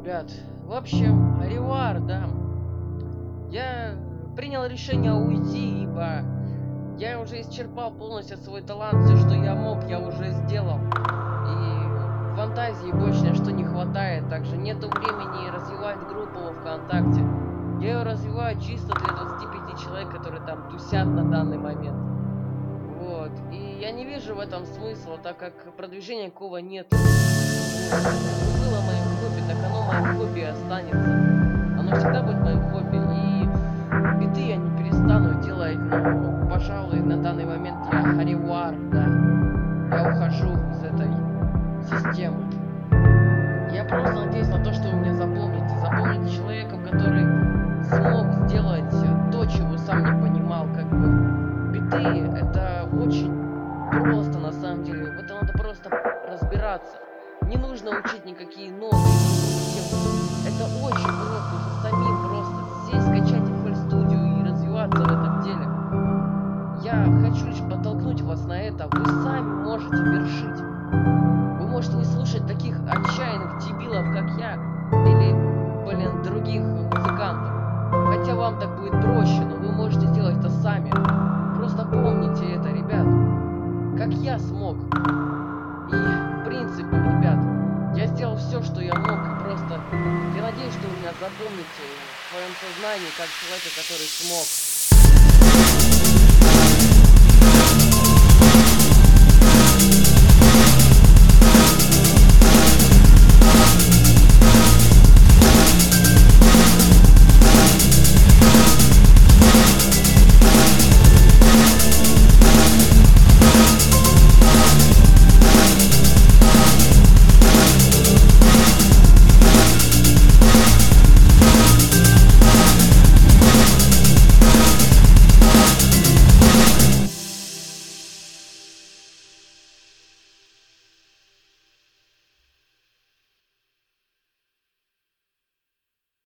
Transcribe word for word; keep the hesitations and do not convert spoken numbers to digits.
ребят. В общем, ревуар, да. Я принял решение уйти, ибо я уже исчерпал полностью свой талант. Все, что я мог, я уже сделал. И фантазии больше ни что не хватает. Также нету времени развивать группу во ВКонтакте. Я ее развиваю чисто для двадцати пяти человек, которые там тусят на данный момент. Вот. И я не вижу в этом смысла, так как продвижения никакого нет. Вот. Было моим хобби, так оно моим хобби и останется. Оно всегда будет моим хобби. И биты я не перестану делать, но, пожалуй, на данный момент я ревуар, да. Я ухожу из этой системы. Я просто надеюсь на то, что вы меня запомните. Запомните человеком, который смог сделать то, чего сам не понимал. Как бы биты это очень просто на самом деле. В этом надо просто разбираться. Не нужно учить никакие ноты. Это очень просто. Уже самим просто сесть, скачать эф эл студию и развиваться в этом деле. Я хочу лишь подтолкнуть вас на это. Вы сами можете вершить. Вы можете не слушать таких отчаянных дебилов, как я, или, блин, других музыкантов. Хотя вам так будет проще, но вы можете сделать это сами. Просто помните это, ребят. Как я смог. И, в принципе, ребят, я сделал все, что я мог. И просто я надеюсь, что вы меня запомните в своем сознании как человека, который смог.